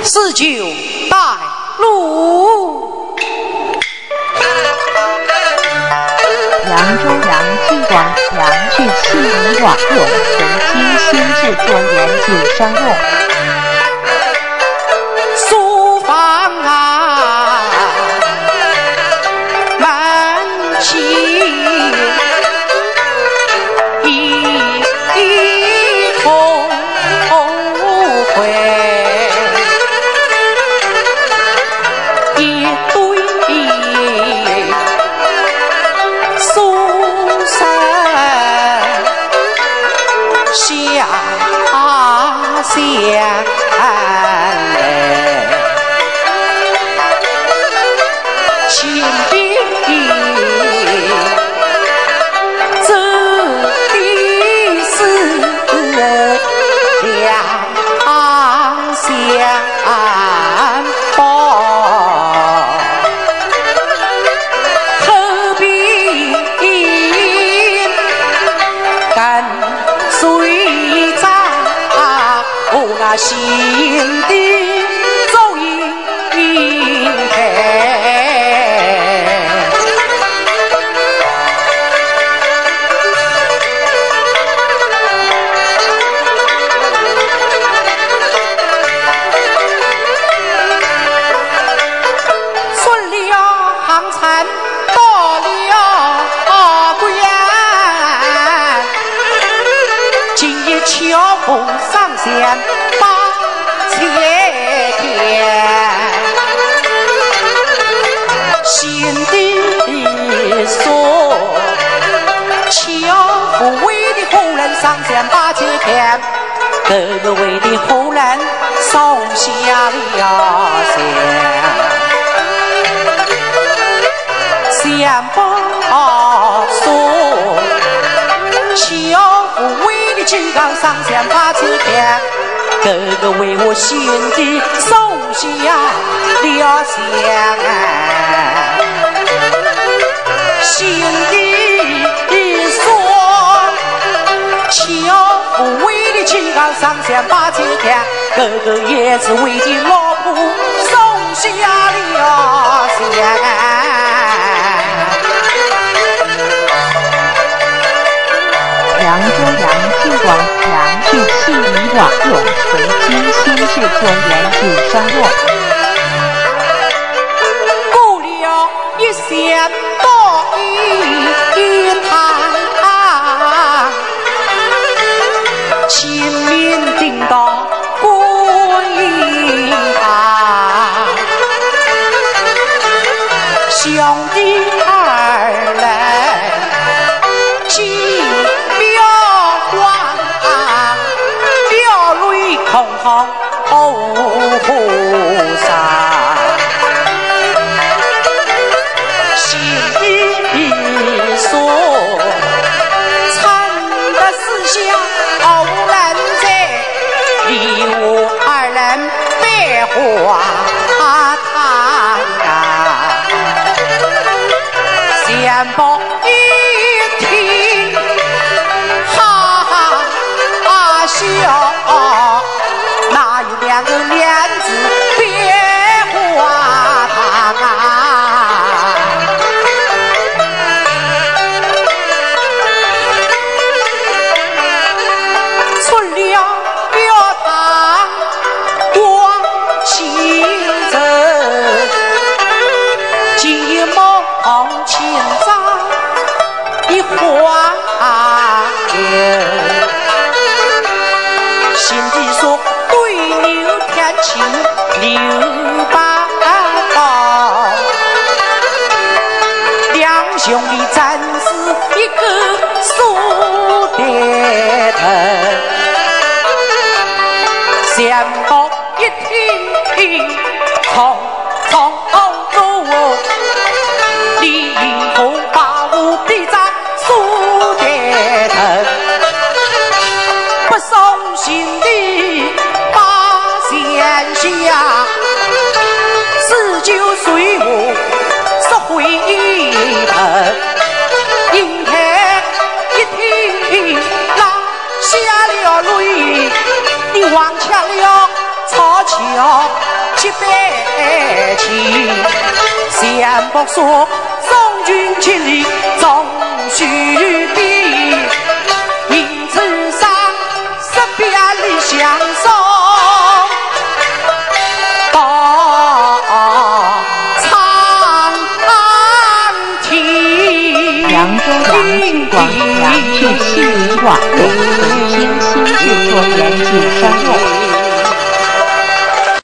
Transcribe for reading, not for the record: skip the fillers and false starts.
19带路。 扬州洋剧馆洋剧戏迷网用纯精心制作严谨商用。 书房啊，门前一通会，一堆书生下乡。亲笔字的是两相报，何必跟随在我心的走一回。巧妇上线把切天，心底说，巧妇为的后人上线把切天，哥哥为的后人送下了线报说，巧妇为的金刚上线把切天，哥哥为我心底送下了线，心底说，巧妇为的金刚上线把切天，哥哥也是为的老婆送下了线。 扬州洋剧馆洋剧戏迷网用纯精心制作严谨商用。 过了一线多一趟，亲民顶到过一行，兄弟二人空空后山，心底说，惨的思想偶然在，离我二人百花谈先报一听，哈哈笑。哪有两个莲子别花堂啊？出了庙堂光行走，急忙清早一花油，心底说对牛天晴留把刀，两兄弟真是一个苏爹头，先报一听匆匆走，李红把我逼在苏爹头，不送心的把线下，19岁我拾回头，银台一听拉下了泪，你忘却了曹桥 700骑，相伯说送君千里终须比，因此上1000里相送到长亭。 扬州杨继广杨去西林瓦路，曾经新制作严禁山路。